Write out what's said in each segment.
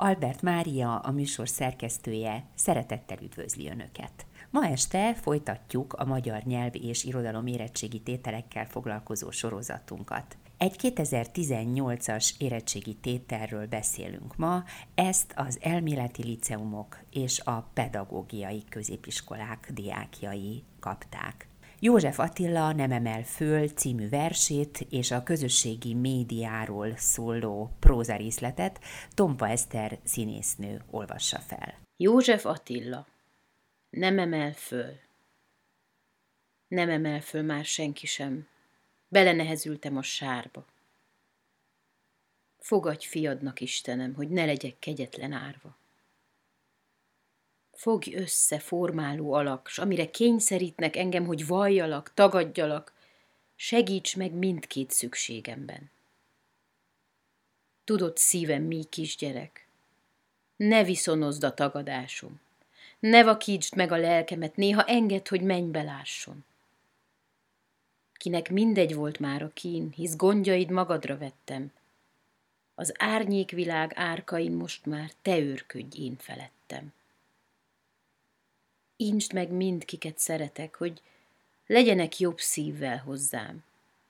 Albert Mária, a műsor szerkesztője, szeretettel üdvözli Önöket. Ma este folytatjuk a magyar nyelv és irodalom érettségi tételekkel foglalkozó sorozatunkat. Egy 2018-as érettségi tételről beszélünk ma, ezt az elméleti liceumok és a pedagógiai középiskolák diákjai kapták. József Attila Nem emel föl című versét és a közösségi médiáról szóló prózarészletet Tompa Eszter színésznő olvassa fel. József Attila. Nem emel föl. Nem emel föl már senki sem. Belenehezültem a sárba. Fogadj fiadnak, Istenem, hogy ne legyek kegyetlen árva. Fogj össze, formáló alak, s amire kényszerítnek engem, hogy valljalak, tagadjalak, segíts meg mindkét szükségemben. Tudod, szívem, mi kisgyerek, ne viszonozd a tagadásom, ne vakítsd meg a lelkemet, néha engedd, hogy mennybe lásson. Kinek mindegy volt már a kín, hisz gondjaid magadra vettem, az árnyékvilág árkain most már te őrködj én felettem. Intsd meg mind, kiket szeretek, hogy legyenek jobb szívvel hozzám.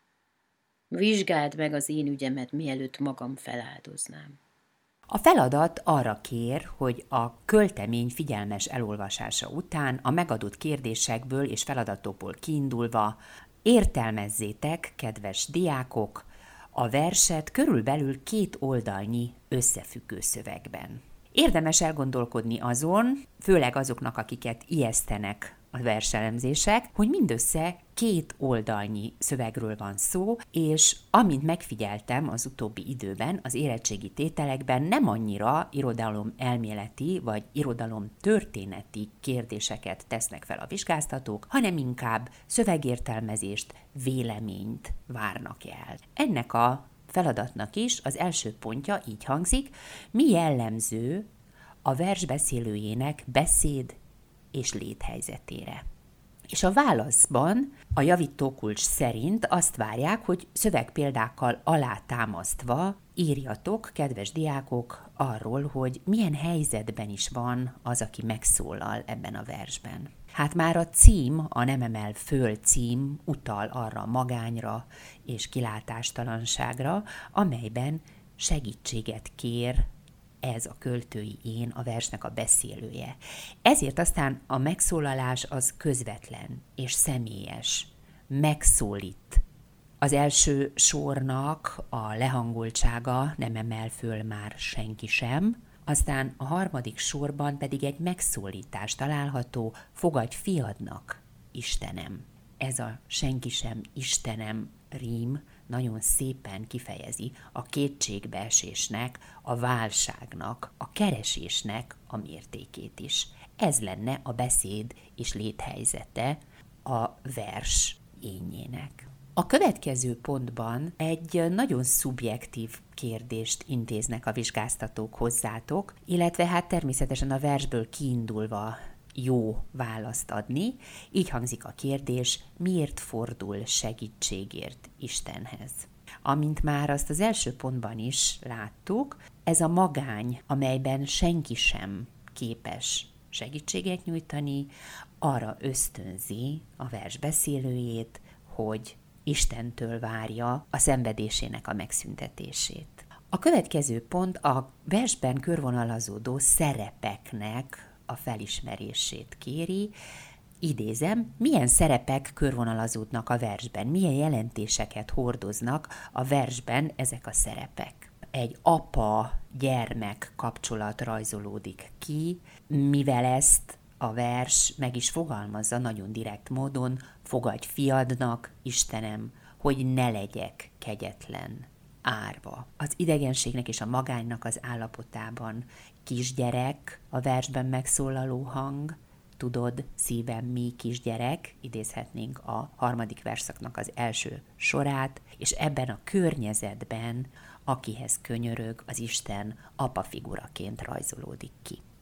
Vizsgáld meg az én ügyemet, mielőtt magam feláldoznám. A feladat arra kér, hogy a költemény figyelmes elolvasása után a megadott kérdésekből és feladatokból kiindulva értelmezzétek, kedves diákok, a verset körülbelül 2 oldalnyi összefüggő szövegben. Érdemes elgondolkodni azon, főleg azoknak, akiket ijesztenek a verselemzések, hogy mindössze 2 oldalnyi szövegről van szó, és amint megfigyeltem az utóbbi időben, az érettségi tételekben nem annyira irodalomelméleti vagy irodalomtörténeti kérdéseket tesznek fel a vizsgáztatók, hanem inkább szövegértelmezést, véleményt várnak el. Ennek a feladatnak is az első pontja így hangzik: mi jellemző a vers beszélőjének beszéd és léthelyzetére. És a válaszban a javítókulcs szerint azt várják, hogy szövegpéldákkal alátámasztva írjatok, kedves diákok, arról, hogy milyen helyzetben is van az, aki megszólal ebben a versben. Hát már a cím, a Nem emel föl cím utal arra a magányra és kilátástalanságra, amelyben segítséget kér ez a költői én, a versnek a beszélője. Ezért aztán a megszólalás az közvetlen és személyes, megszólít. Az első sornak a lehangoltsága nem emel föl már senki sem, aztán a harmadik sorban pedig egy megszólítás található: fogadj fiadnak, Istenem. Ez a senki sem, Istenem rím nagyon szépen kifejezi a kétségbeesésnek, a válságnak, a keresésnek a mértékét is. Ez lenne a beszéd és léthelyzete a vers énjének. A következő pontban egy nagyon szubjektív kérdést intéznek a vizsgáztatók hozzátok, illetve hát természetesen a versből kiindulva jó választ adni. Így hangzik a kérdés: miért fordul segítségért Istenhez? Amint már azt az első pontban is láttuk, ez a magány, amelyben senki sem képes segítséget nyújtani, arra ösztönzi a vers beszélőjét, hogy Istentől várja a szenvedésének a megszüntetését. A következő pont a versben körvonalazódó szerepeknek a felismerését kéri. Idézem: milyen szerepek körvonalazódnak a versben, milyen jelentéseket hordoznak a versben ezek a szerepek. Egy apa-gyermek kapcsolat rajzolódik ki, mivel ezt a vers meg is fogalmazza nagyon direkt módon: fogadj fiadnak, Istenem, hogy ne legyek kegyetlen árva. Az idegenségnek és a magánynak az állapotában kisgyerek a versben megszólaló hang, tudod, szívem, mi kisgyerek, idézhetnénk a harmadik versszaknak az első sorát, és ebben a környezetben, akihez könyörög, az Isten apa figuraként rajzolódik ki.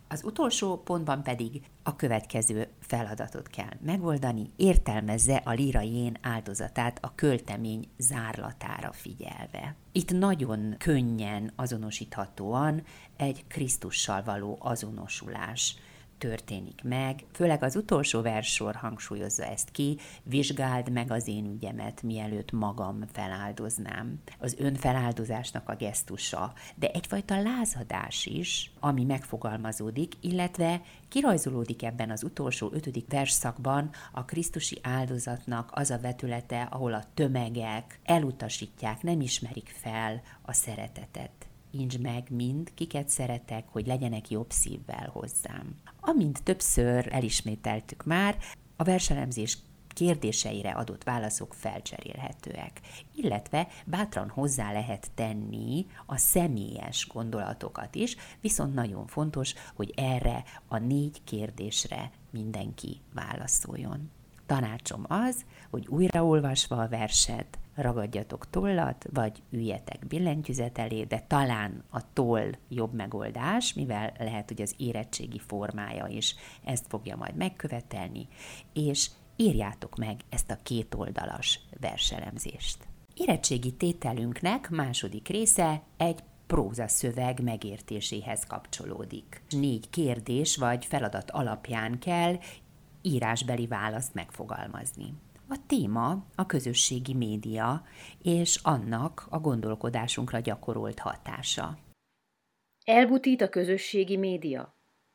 Az utolsó pontban pedig a következő feladatot kell megoldani, értelmezze a lírai-én áldozatát a költemény zárlatára figyelve. Itt nagyon könnyen azonosíthatóan egy Krisztussal való azonosulás történik meg, főleg az utolsó verssor hangsúlyozza ezt ki, vizsgáld meg az én ügyemet, mielőtt magam feláldoznám. Az önfeláldozásnak a gesztusa, de egyfajta lázadás is, ami megfogalmazódik, illetve kirajzolódik ebben az utolsó 5. versszakban a krisztusi áldozatnak az a vetülete, ahol a tömegek elutasítják, nem ismerik fel a szeretetet. Intsd meg mind, kiket szeretek, hogy legyenek jobb szívvel hozzám. Amint többször elismételtük már, a verselemzés kérdéseire adott válaszok felcserélhetőek, illetve bátran hozzá lehet tenni a személyes gondolatokat is, viszont nagyon fontos, hogy erre a 4 kérdésre mindenki válaszoljon. Tanácsom az, hogy újraolvasva a verset, ragadjatok tollat, vagy üljetek billentyűzet elé, de talán a toll jobb megoldás, mivel lehet, hogy az érettségi formája is ezt fogja majd megkövetelni, és írjátok meg ezt a 2 oldalas verselemzést. Érettségi tételünknek második része egy prózaszöveg megértéséhez kapcsolódik. 4 kérdés vagy feladat alapján kell írásbeli választ megfogalmazni. A téma a közösségi média és annak a gondolkodásunkra gyakorolt hatása. Elbutít a közösségi média?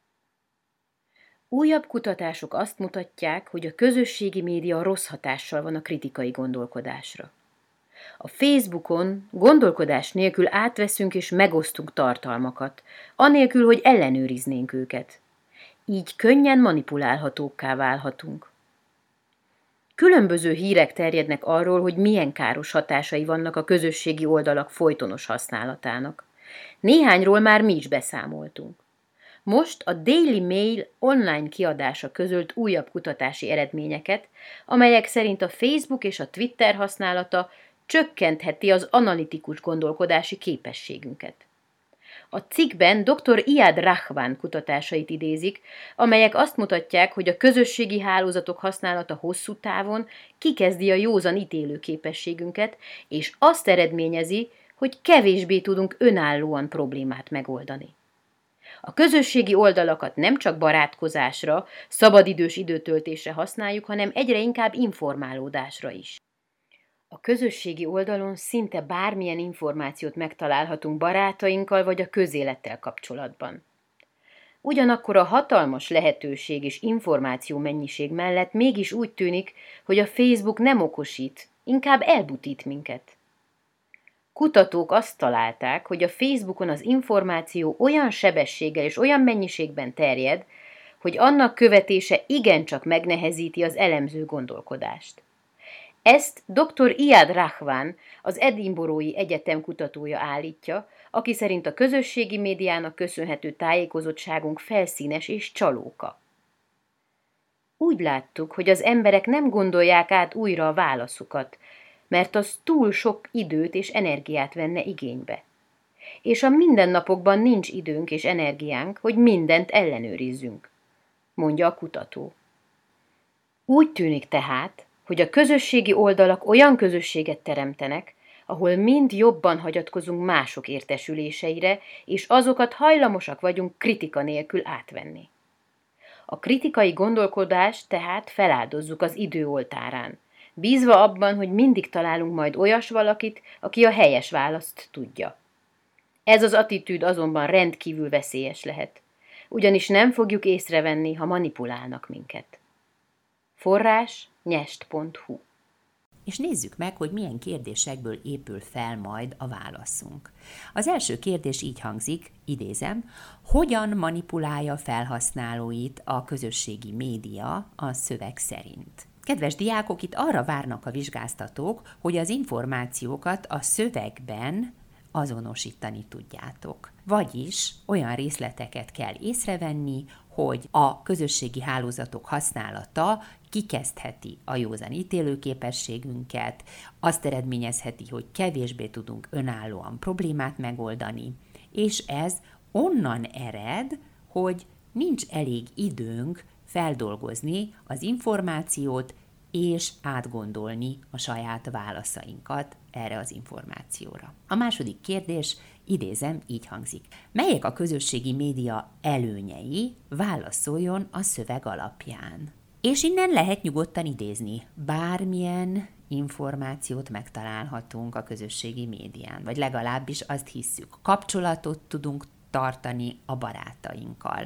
Újabb kutatások azt mutatják, hogy a közösségi média rossz hatással van a kritikai gondolkodásra. A Facebookon gondolkodás nélkül átveszünk és megosztunk tartalmakat, anélkül, hogy ellenőriznénk őket. Így könnyen manipulálhatókká válhatunk. Különböző hírek terjednek arról, hogy milyen káros hatásai vannak a közösségi oldalak folytonos használatának. Néhányról már mi is beszámoltunk. Most a Daily Mail online kiadása közölt újabb kutatási eredményeket, amelyek szerint a Facebook és a Twitter használata csökkentheti az analitikus gondolkodási képességünket. A cikkben dr. Iyad Rahwan kutatásait idézik, amelyek azt mutatják, hogy a közösségi hálózatok használata hosszú távon kikezdi a józan ítélőképességünket, és azt eredményezi, hogy kevésbé tudunk önállóan problémát megoldani. A közösségi oldalakat nem csak barátkozásra, szabadidős időtöltésre használjuk, hanem egyre inkább informálódásra is. A közösségi oldalon szinte bármilyen információt megtalálhatunk barátainkkal vagy a közélettel kapcsolatban. Ugyanakkor a hatalmas lehetőség és információ mennyiség mellett mégis úgy tűnik, hogy a Facebook nem okosít, inkább elbutít minket. Kutatók azt találták, hogy a Facebookon az információ olyan sebességgel és olyan mennyiségben terjed, hogy annak követése igencsak megnehezíti az elemző gondolkodást. Ezt dr. Iyad Rahwan, az Edinburghi Egyetem kutatója állítja, aki szerint a közösségi médiának köszönhető tájékozottságunk felszínes és csalóka. Úgy láttuk, hogy az emberek nem gondolják át újra a válaszukat, mert az túl sok időt és energiát venne igénybe. És a mindennapokban nincs időnk és energiánk, hogy mindent ellenőrizzünk, mondja a kutató. Úgy tűnik tehát, hogy a közösségi oldalak olyan közösséget teremtenek, ahol mind jobban hagyatkozunk mások értesüléseire, és azokat hajlamosak vagyunk kritika nélkül átvenni. A kritikai gondolkodást tehát feláldozzuk az idő oltárán, bízva abban, hogy mindig találunk majd olyas valakit, aki a helyes választ tudja. Ez az attitűd azonban rendkívül veszélyes lehet, ugyanis nem fogjuk észrevenni, ha manipulálnak minket. Forrás nyest.hu. És nézzük meg, hogy milyen kérdésekből épül fel majd a válaszunk. Az első kérdés így hangzik, idézem, hogyan manipulálja felhasználóit a közösségi média a szöveg szerint? Kedves diákok, itt arra várnak a vizsgáztatók, hogy az információkat a szövegben azonosítani tudjátok. Vagyis olyan részleteket kell észrevenni, hogy a közösségi hálózatok használata kikezdheti a józan ítélőképességünket, azt eredményezheti, hogy kevésbé tudunk önállóan problémát megoldani, és ez onnan ered, hogy nincs elég időnk feldolgozni az információt és átgondolni a saját válaszainkat erre az információra. A második kérdés, idézem, így hangzik. Melyek a közösségi média előnyei? Válaszoljon a szöveg alapján. És innen lehet nyugodtan idézni. Bármilyen információt megtalálhatunk a közösségi médián, vagy legalábbis azt hisszük. Kapcsolatot tudunk tartani a barátainkkal.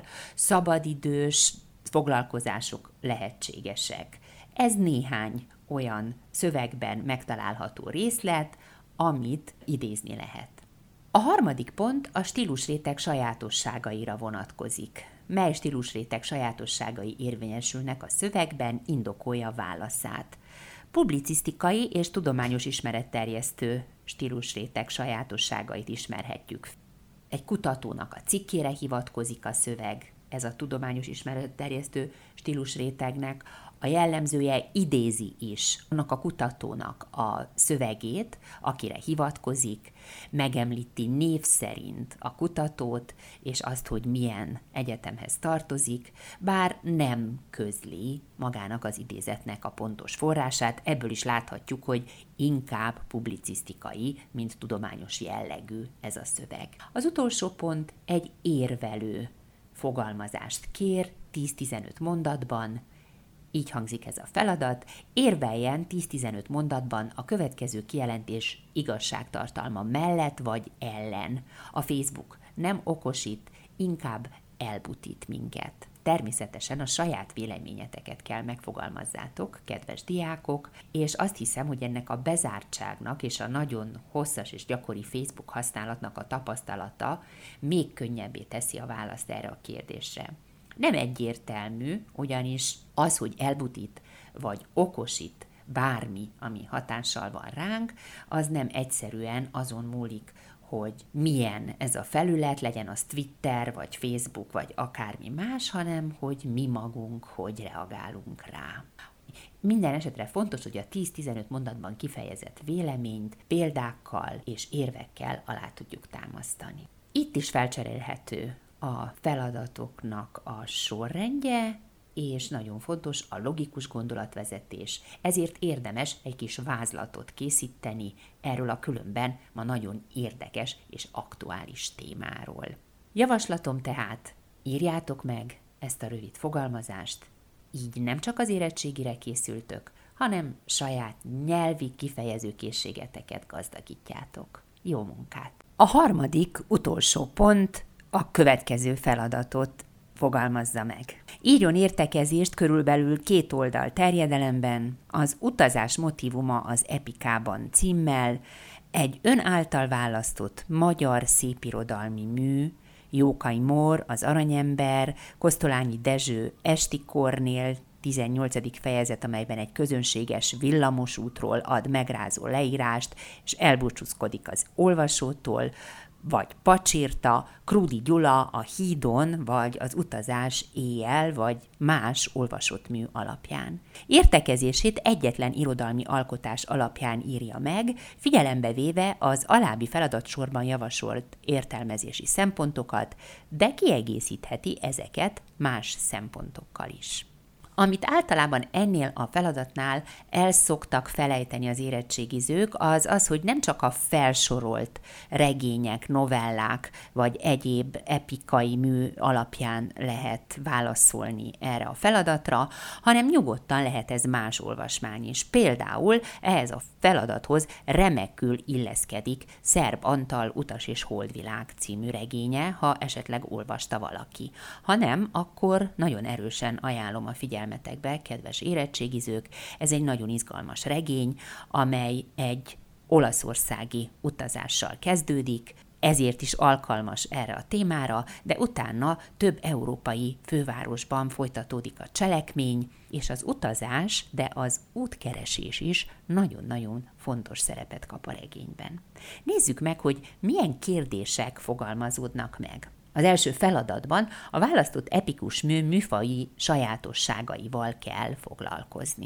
Szabadidős foglalkozások lehetségesek. Ez néhány olyan szövegben megtalálható részlet, amit idézni lehet. A harmadik pont a stílusréteg sajátosságaira vonatkozik. Mely stílusréteg sajátosságai érvényesülnek a szövegben, indokolja válaszát. Publicisztikai és tudományos ismeretterjesztő stílusréteg sajátosságait ismerhetjük. Egy kutatónak a cikkére hivatkozik a szöveg, ez a tudományos ismeretterjesztő stílusrétegnek, a jellemzője idézi is annak a kutatónak a szövegét, akire hivatkozik, megemlíti név szerint a kutatót, és azt, hogy milyen egyetemhez tartozik, bár nem közli magának az idézetnek a pontos forrását, ebből is láthatjuk, hogy inkább publicisztikai, mint tudományos jellegű ez a szöveg. Az utolsó pont egy érvelő fogalmazást kér 10-15 mondatban. Így hangzik ez a feladat, érveljen 10-15 mondatban a következő kijelentés igazságtartalma mellett vagy ellen. A Facebook nem okosít, inkább elbutít minket. Természetesen a saját véleményeteket kell megfogalmazzátok, kedves diákok, és azt hiszem, hogy ennek a bezártságnak és a nagyon hosszas és gyakori Facebook használatnak a tapasztalata még könnyebbé teszi a választ erre a kérdésre. Nem egyértelmű, ugyanis az, hogy elbutít vagy okosít bármi, ami hatással van ránk, az nem egyszerűen azon múlik, hogy milyen ez a felület, legyen az Twitter, vagy Facebook, vagy akármi más, hanem hogy mi magunk hogy reagálunk rá. Minden esetre fontos, hogy a 10-15 mondatban kifejezett véleményt példákkal és érvekkel alá tudjuk támasztani. Itt is felcserélhető a feladatoknak a sorrendje, és nagyon fontos a logikus gondolatvezetés. Ezért érdemes egy kis vázlatot készíteni erről a különben ma nagyon érdekes és aktuális témáról. Javaslatom tehát, írjátok meg ezt a rövid fogalmazást, így nem csak az érettségire készültök, hanem saját nyelvi kifejezőkészségeteket gazdagítjátok. Jó munkát! A harmadik, utolsó pont a következő feladatot fogalmazza meg. Írjon értekezést körülbelül 2 oldal terjedelemben, az utazás motívuma az epikában címmel, egy ön által választott magyar szépirodalmi mű, Jókai Mór, az Aranyember, Kosztolányi Dezső, Esti Kornél, 18. fejezet, amelyben egy közönséges villamosútról ad megrázó leírást, és elbúcsúzkodik az olvasótól, vagy Pacsirta, Krúdy Gyula a hídon, vagy az utazás éjjel, vagy más olvasott mű alapján. Értekezését egyetlen irodalmi alkotás alapján írja meg, figyelembe véve az alábbi feladatsorban javasolt értelmezési szempontokat, de kiegészítheti ezeket más szempontokkal is. Amit általában ennél a feladatnál el szoktak felejteni az érettségizők, az az, hogy nem csak a felsorolt regények, novellák vagy egyéb epikai mű alapján lehet válaszolni erre a feladatra, hanem nyugodtan lehet ez más olvasmány is. Például ehhez a feladathoz remekül illeszkedik Szerb Antal Utas és Holdvilág című regénye, ha esetleg olvasta valaki. Ha nem, akkor nagyon erősen ajánlom a figyelmetekbe, kedves érettségizők, ez egy nagyon izgalmas regény, amely egy olaszországi utazással kezdődik, ezért is alkalmas erre a témára, de utána több európai fővárosban folytatódik a cselekmény, és az utazás, de az útkeresés is nagyon-nagyon fontos szerepet kap a regényben. Nézzük meg, hogy milyen kérdések fogalmazódnak meg. Az első feladatban a választott epikus mű műfaji sajátosságaival kell foglalkozni.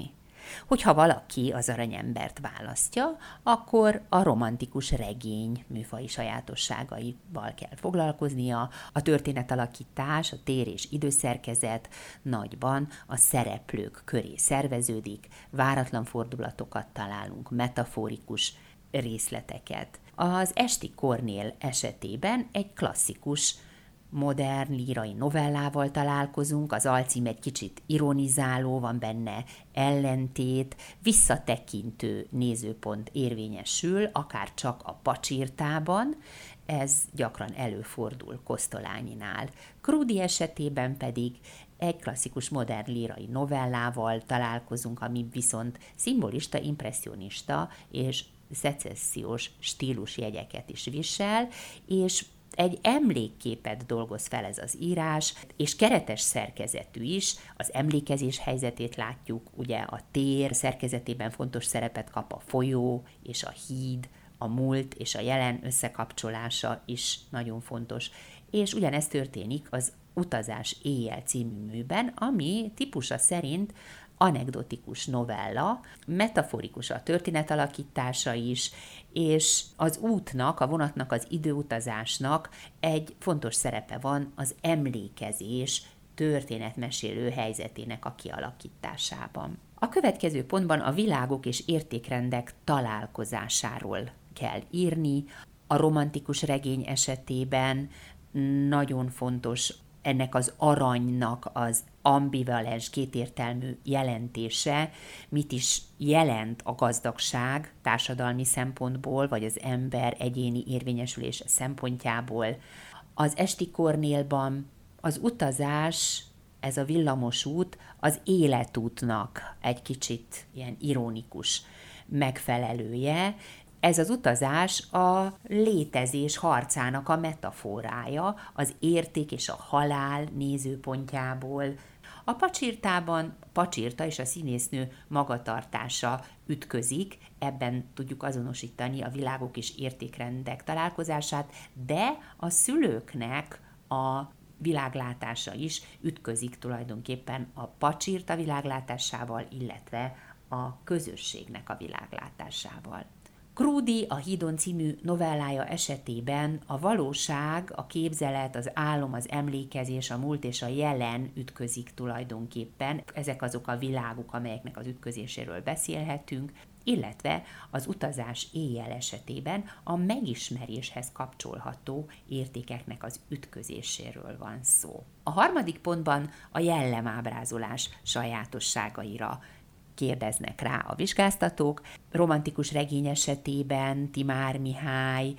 Hogyha valaki az aranyembert választja, akkor a romantikus regény műfaji sajátosságaival kell foglalkoznia, a történetalakítás, a tér- és időszerkezet nagyban a szereplők köré szerveződik, váratlan fordulatokat találunk, metaforikus részleteket. Az Esti Kornél esetében egy klasszikus, modern lírai novellával találkozunk, az alcím egy kicsit ironizáló, van benne ellentét, visszatekintő nézőpont érvényesül, akár csak a Pacsirtában, ez gyakran előfordul Kosztolánynál. Krúdy esetében pedig egy klasszikus modern lírai novellával találkozunk, ami viszont szimbolista, impresszionista és szecessziós stílusjegyeket is visel, és egy emlékképet dolgoz fel ez az írás, és keretes szerkezetű is, az emlékezés helyzetét látjuk, ugye a tér szerkezetében fontos szerepet kap a folyó és a híd, a múlt és a jelen összekapcsolása is nagyon fontos. És ugyanezt történik az Utazás éjjel című műben, ami típusa szerint anekdotikus novella, metaforikus a történetalakítása is, és az útnak, a vonatnak, az időutazásnak egy fontos szerepe van az emlékezés történetmesélő helyzetének a kialakításában. A következő pontban a világok és értékrendek találkozásáról kell írni. A romantikus regény esetében nagyon fontos ennek az aranynak az ambivalens, kétértelmű jelentése, mit is jelent a gazdagság társadalmi szempontból, vagy az ember egyéni érvényesülése szempontjából. Az Esti Kornélban az utazás, ez a villamos út, az életútnak egy kicsit ilyen ironikus megfelelője. Ez az utazás a létezés harcának a metaforája, az érték és a halál nézőpontjából. A Pacsirtában Pacsirta és a színésznő magatartása ütközik, ebben tudjuk azonosítani a világok és értékrendek találkozását, de a szülőknek a világlátása is ütközik tulajdonképpen a Pacsirta világlátásával, illetve a közösségnek a világlátásával. Krúdy a Hídon című novellája esetében a valóság, a képzelet, az álom, az emlékezés, a múlt és a jelen ütközik tulajdonképpen. Ezek azok a világok, amelyeknek az ütközéséről beszélhetünk, illetve az Utazás éjjel esetében a megismeréshez kapcsolható értékeknek az ütközéséről van szó. A harmadik pontban a jellemábrázolás sajátosságaira kérdeznek rá a vizsgáztatók. Romantikus regény esetében Timár Mihály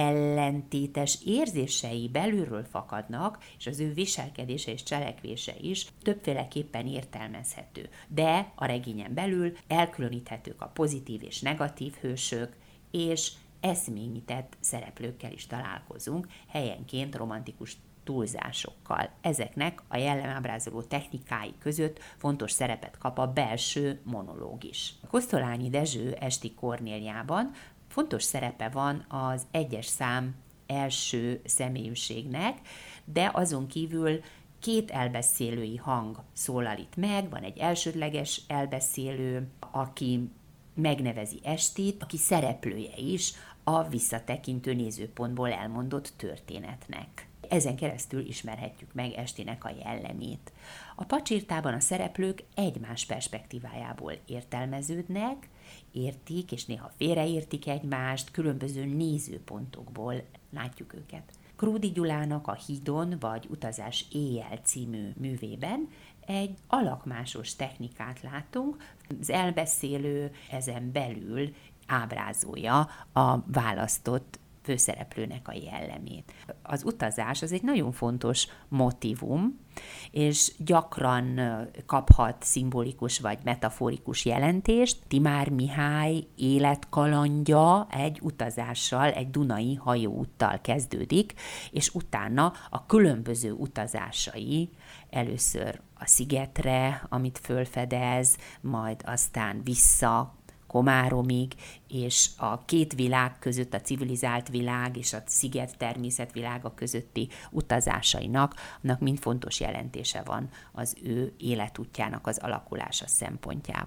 ellentétes érzései belülről fakadnak, és az ő viselkedése és cselekvése is többféleképpen értelmezhető. De a regényen belül elkülöníthetők a pozitív és negatív hősök, és eszményített szereplőkkel is találkozunk, helyenként romantikus túlzásokkal. Ezeknek a jellemábrázoló technikái között fontos szerepet kap a belső monológ is. A Kosztolányi Dezső Esti Kornéljában fontos szerepe van az egyes szám első személyűségnek, de azon kívül két elbeszélői hang szólal itt meg, van egy elsődleges elbeszélő, aki megnevezi Estit, aki szereplője is a visszatekintő nézőpontból elmondott történetnek. Ezen keresztül ismerhetjük meg Estinek a jellemét. A Pacsirtában a szereplők egymás perspektívájából értelmeződnek, értik és néha félreértik egymást, különböző nézőpontokból látjuk őket. Krúdy Gyulának a Hídon vagy Utazás éjjel című művében egy alakmásos technikát látunk, az elbeszélő ezen belül ábrázolja a választott főszereplőnek a jellemét. Az utazás az egy nagyon fontos motívum, és gyakran kaphat szimbolikus vagy metaforikus jelentést. Timár Mihály életkalandja egy utazással, egy dunai hajóúttal kezdődik, és utána a különböző utazásai először a szigetre, amit fölfedez, majd aztán vissza Komáromig, és a két világ között, a civilizált világ és a sziget természetvilága közötti utazásainak, annak mind fontos jelentése van az ő életútjának az alakulása szempontjából.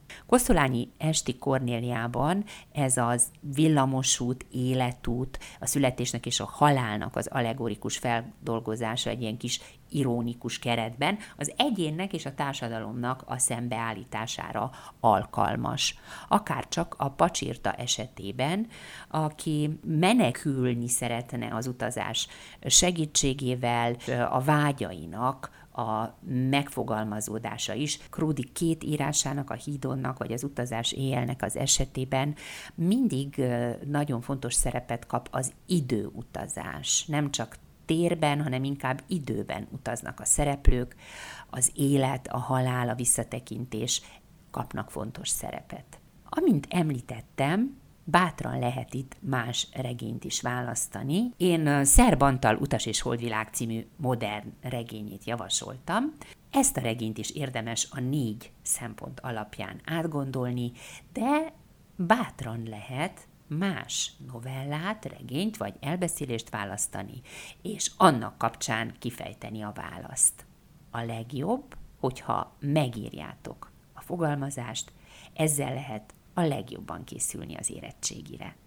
Kosztolányi Esti Kornéliában ez az villamosút, életút, a születésnek és a halálnak az allegorikus feldolgozása egy ilyen kis ironikus keretben az egyénnek és a társadalomnak a szembeállítására alkalmas. Akárcsak a pacsirta esetében, aki menekülni szeretne az utazás segítségével, a vágyainak a megfogalmazódása is. Kródi 2 írásának, a Hídonnak vagy az Utazás éjjelnek az esetében mindig nagyon fontos szerepet kap az időutazás. Nem csak térben, hanem inkább időben utaznak a szereplők, az élet, a halál, a visszatekintés kapnak fontos szerepet. Amint említettem, bátran lehet itt más regényt is választani. Én Szerb Antal Utas és Holdvilág című modern regényét javasoltam. Ezt a regényt is érdemes a 4 szempont alapján átgondolni, de bátran lehet más novellát, regényt vagy elbeszélést választani, és annak kapcsán kifejteni a választ. A legjobb, hogyha megírjátok a fogalmazást, ezzel lehet a legjobban készülni az érettségire.